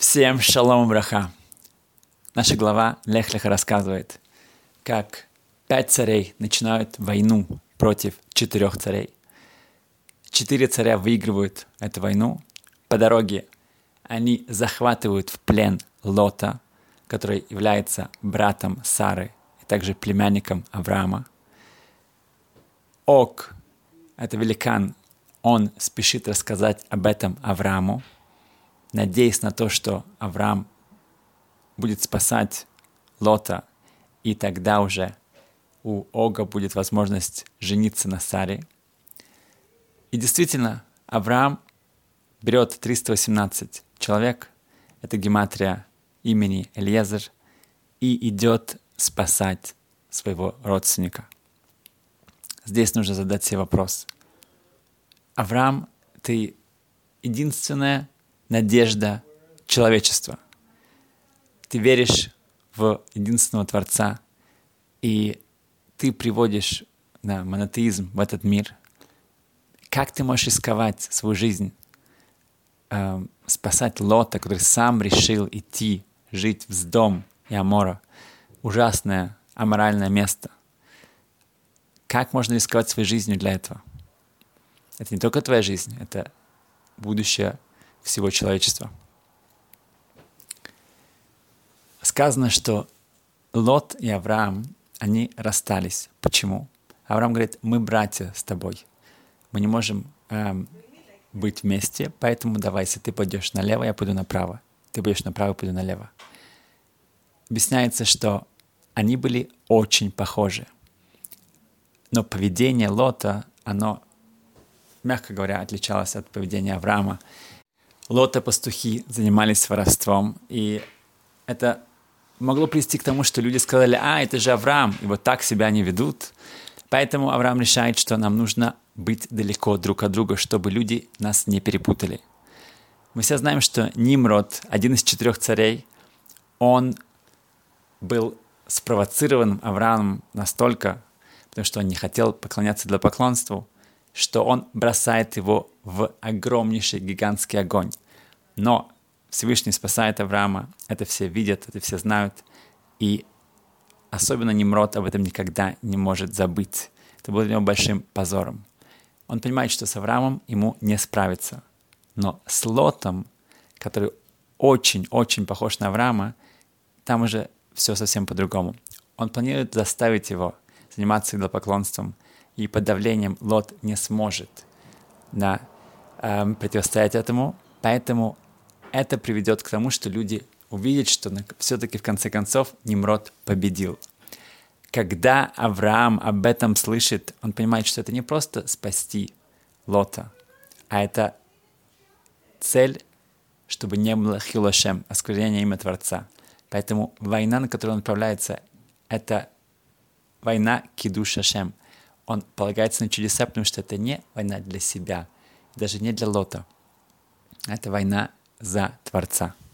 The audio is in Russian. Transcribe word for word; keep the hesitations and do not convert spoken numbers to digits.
Всем шалом браха. Наша глава Лех Леха рассказывает, как пять царей начинают войну против четырех царей. Четыре царя выигрывают эту войну. По дороге они захватывают в плен Лота, который является братом Сары и также племянником Авраама. Ог, это великан, он спешит рассказать об этом Аврааму, надеясь на то, что Авраам будет спасать Лота, и тогда уже у Ога будет возможность жениться на Саре. И действительно, Авраам берет триста восемнадцать человек, это гематрия имени Элиезер, и идет спасать своего родственника. Здесь нужно задать себе вопрос. Авраам, ты единственная надежда человечества. Ты веришь в единственного Творца, и ты приводишь да, монотеизм в этот мир. Как ты можешь рисковать свою жизнь, э, спасать Лота, который сам решил идти жить в Сдом и Амора, ужасное аморальное место? Как можно рисковать своей жизнью для этого? Это не только твоя жизнь, это будущее всего человечества. Сказано, что Лот и Авраам, они расстались. Почему? Авраам говорит, мы братья с тобой. Мы не можем эм, быть вместе, поэтому давай, если ты пойдешь налево, я пойду направо. Ты пойдешь направо, я пойду налево. Объясняется, что они были очень похожи. Но поведение Лота, оно, мягко говоря, отличалось от поведения Авраама. Лота пастухи занимались воровством, и это могло привести к тому, что люди сказали, а, это же Авраам, и вот так себя они ведут. Поэтому Авраам решает, что нам нужно быть далеко друг от друга, чтобы люди нас не перепутали. Мы все знаем, что Нимрод, один из четырех царей, он был спровоцирован Авраамом настолько, потому что он не хотел поклоняться идолопоклонству, что он бросает его в огромнейший гигантский огонь. Но Всевышний спасает Авраама, это все видят, это все знают, и особенно Нимрод об этом никогда не может забыть. Это было для него большим позором. Он понимает, что с Авраамом ему не справиться. Но с Лотом, который очень-очень похож на Авраама, там уже все совсем по-другому. Он планирует заставить его заниматься идолопоклонством, и под давлением Лот не сможет да, э, противостоять этому, поэтому это приведет к тому, что люди увидят, что все-таки в конце концов Нимрод победил. Когда Авраам об этом слышит, он понимает, что это не просто спасти Лота, а это цель, чтобы не было хилошем, осквернения имя Творца. Поэтому война, на которую он отправляется, это война кидуш Ашем. Он полагается на чудеса, потому что это не война для себя, даже не для Лота. Это война за Творца.